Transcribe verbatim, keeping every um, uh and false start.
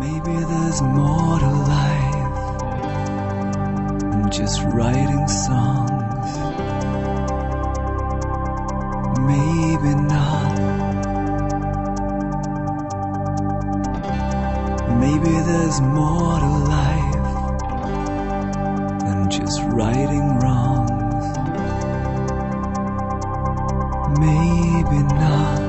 Maybe there's more to life than just writing songs. Maybe not. Maybe there's more to life than just righting wrongs. Maybe not.